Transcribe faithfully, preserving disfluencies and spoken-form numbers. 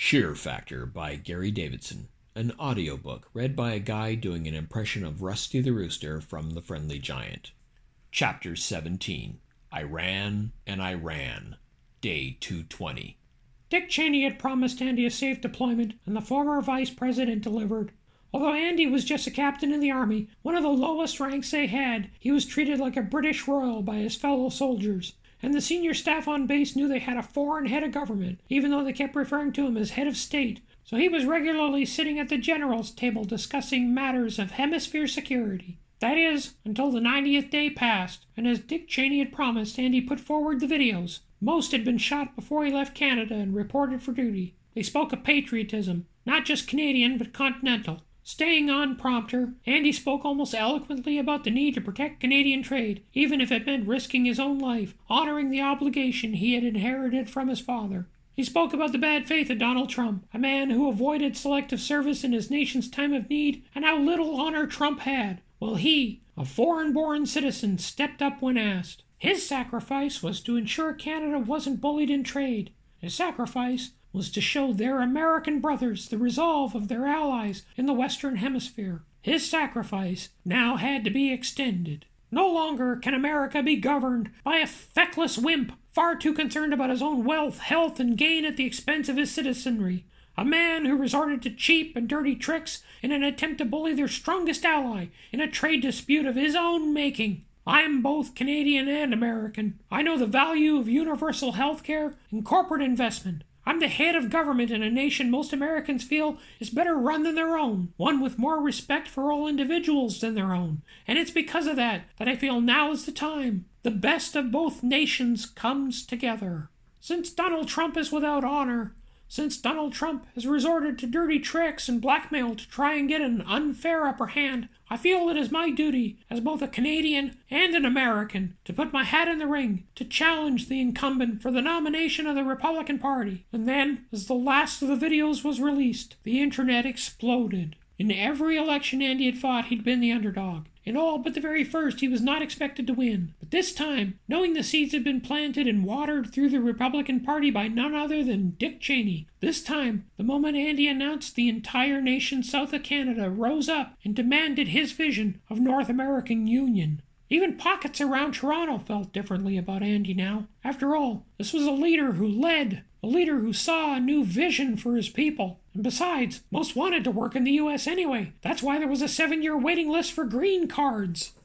Sheer Factor by Gary Davidson, an audiobook read by a guy doing an impression of Rusty the Rooster from The Friendly Giant. Chapter seventeen. I Ran and I Ran. Day two twenty. Dick Cheney had promised Andy a safe deployment, and the former vice president delivered. Although Andy was just a captain in the army, one of the lowest ranks they had, he was treated like a British royal by his fellow soldiers. And the senior staff on base knew they had a foreign head of government, even though they kept referring to him as head of state. So he was regularly sitting at the general's table discussing matters of hemisphere security. That is, until the ninetieth day passed, and as Dick Cheney had promised, Andy put forward the videos. Most had been shot before he left Canada and reported for duty. They spoke of patriotism, not just Canadian but continental. Staying on prompter, Andy spoke almost eloquently about the need to protect Canadian trade, even if it meant risking his own life, honoring the obligation he had inherited from his father. He spoke about the bad faith of Donald Trump, a man who avoided selective service in his nation's time of need, and how little honor Trump had, while he, a foreign-born citizen, stepped up when asked. His sacrifice was to ensure Canada wasn't bullied in trade. His sacrifice was to show their American brothers the resolve of their allies in the Western Hemisphere. His sacrifice now had to be extended. No longer can America be governed by a feckless wimp, far too concerned about his own wealth, health, and gain at the expense of his citizenry. A man who resorted to cheap and dirty tricks in an attempt to bully their strongest ally in a trade dispute of his own making. I'm both Canadian and American. I know the value of universal health care and corporate investment. I'm the head of government in a nation most Americans feel is better run than their own, one with more respect for all individuals than their own. And it's because of that that I feel now is the time. The best of both nations comes together. Since Donald Trump is without honor, since Donald Trump has resorted to dirty tricks and blackmail to try and get an unfair upper hand, I feel it is my duty, as both a Canadian and an American, to put my hat in the ring, to challenge the incumbent for the nomination of the Republican Party. And then, as the last of the videos was released, the internet exploded. In every election Andy had fought, he'd been the underdog. In all but the very first, he was not expected to win. But this time, knowing the seeds had been planted and watered through the Republican Party by none other than Dick Cheney, this time, the moment Andy announced the entire nation south of Canada rose up and demanded his vision of North American Union. Even pockets around Toronto felt differently about Andy now. After all, this was a leader who led, a leader who saw a new vision for his people. And besides, most wanted to work in the U S anyway. That's why there was a seven-year waiting list for green cards.